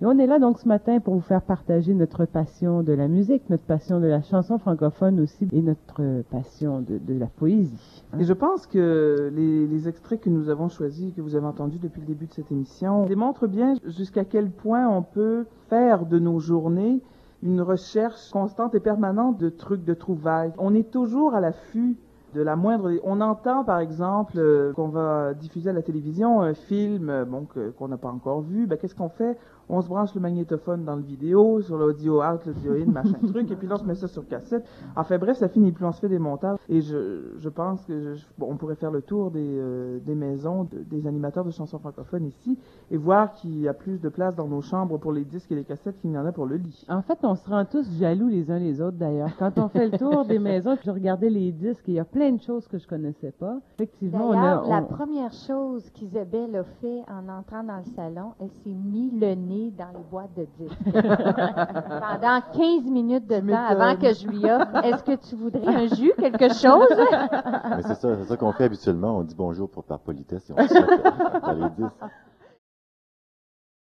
Et on est là donc ce matin pour vous faire partager notre passion de la musique, notre passion de la chanson francophone aussi et notre passion de la poésie. Et je pense que les extraits que nous avons choisis, que vous avez entendus depuis le début de cette émission, démontrent bien jusqu'à quel point on peut faire de nos journées une recherche constante et permanente de trucs, de trouvailles. On est toujours à l'affût de la moindre... On entend, par exemple, qu'on va diffuser à la télévision un film qu'on n'a pas encore vu. Ben, qu'est-ce qu'on fait? On se branche le magnétophone dans le vidéo, sur l'audio out, l'audio in, machin truc, et puis là, on se met ça sur cassette. Enfin bref, ça finit plus, on se fait des montages. Et je pense que on pourrait faire le tour des maisons, des animateurs de chansons francophones ici, et voir qu'il y a plus de place dans nos chambres pour les disques et les cassettes qu'il y en a pour le lit. En fait, on se rend tous jaloux les uns les autres, d'ailleurs. Quand on fait le tour des maisons, je regardais les disques, et il y a plein de choses que je connaissais pas. Effectivement, d'ailleurs, la première chose qu'Isabelle a fait en entrant dans le salon, elle s'est mis le nez dans les boîtes de disques. Pendant 15 minutes de temps avant que je lui offre, est-ce que tu voudrais un jus, quelque chose? Mais c'est ça qu'on fait habituellement. On dit bonjour par politesse et on se met dans les disques.